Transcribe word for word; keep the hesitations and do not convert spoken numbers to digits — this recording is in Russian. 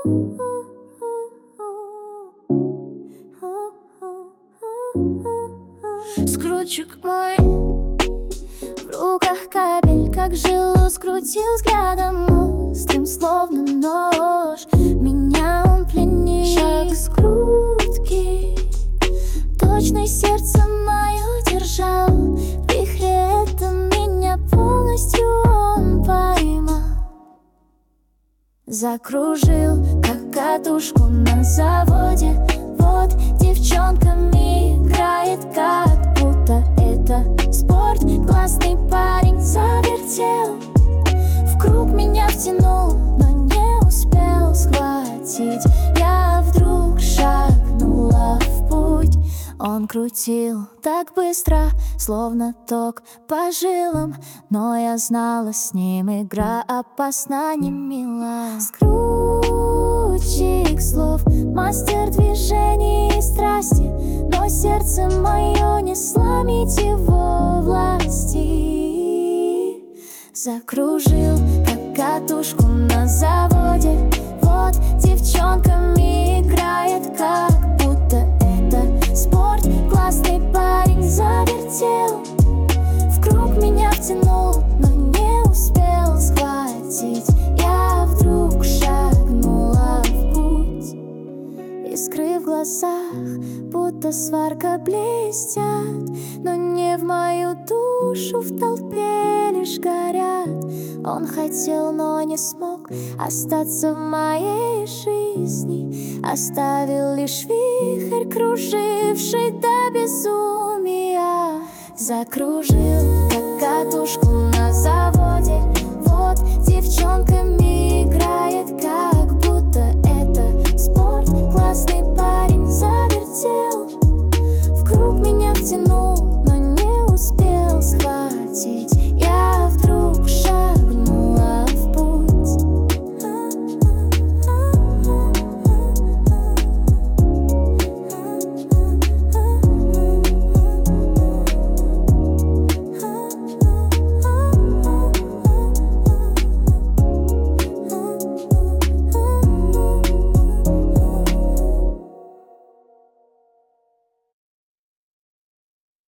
Скрутчик мой в руках кабель, как жилу скрутил взглядом острым, словно нож. Меня он пленил. Шаг скрутки, точно сердце мое держал. В вихре это меня полностью он поймал. Закружил, как катушку на заводе. Вот девчонками играет, как будто это спорт. Классный парень завертел, в круг меня втянул, но не успел схватить. Я вдруг шагнула в путь. Он крутил так быстро, словно ток по жилам, но я знала, с ним игра опасна, не мила. Скрутчик слов, мастер движений и страсти, но сердце мое не сломить его власти. Закружил, как катушку на заводе. Вот девчонками играет, как будто это спорт. Классный парень завертел, в круг меня втянул, но не успел схватить. Я вдруг шагнула в путь. Искры в глазах, будто сварка, блестят, но не в мою душу, в толпе лишь горят. Он хотел, но не смог остаться в моей жизни. Оставил лишь вихрь, круживший до безумия. Закружил, как катушку на заводе.